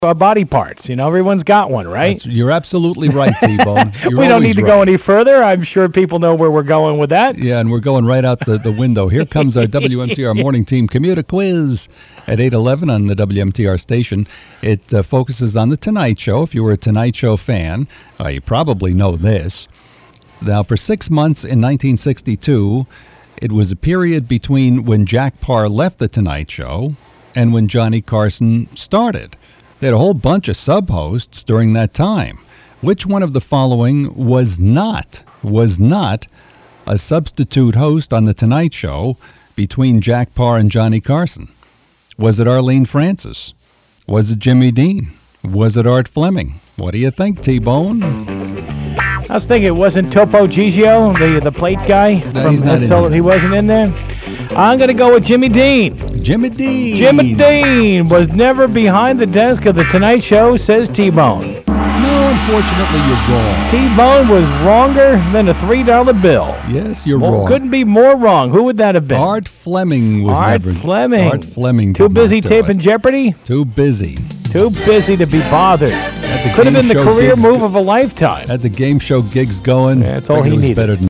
body parts. Everyone's got one, right? You're absolutely right, T-Bone. We don't need to go any further. I'm sure people know where we're going with that. Yeah, and we're going right out the window. Here comes our WMTR Morning Team Commuter Quiz at 8:11 on the WMTR station. It focuses on The Tonight Show. If you were a Tonight Show fan, you probably know this. Now, for 6 months in 1962, it was a period between when Jack Paar left The Tonight Show and when Johnny Carson started. They had a whole bunch of sub-hosts during that time. Which one of the following was not a substitute host on The Tonight Show between Jack Paar and Johnny Carson? Was it Arlene Francis? Was it Jimmy Dean? Was it Art Fleming? What do you think, T-Bone? I was thinking it wasn't Topo Gigio, the plate guy. No, he's not in there. He wasn't in there. I'm going to go with Jimmy Dean. Jimmy Dean. Jimmy Dean was never behind the desk of The Tonight Show, says T-Bone. No, unfortunately, you're wrong. T-Bone was wronger than a $3 bill. Yes, you're wrong. Couldn't be more wrong. Who would that have been? Art Fleming was Art never. Fleming. Art Fleming. Too busy taping Jeopardy? Too busy. Too busy to be bothered. Could have been the career move of a lifetime. Had the game show gigs going. That's all he was needed. Better than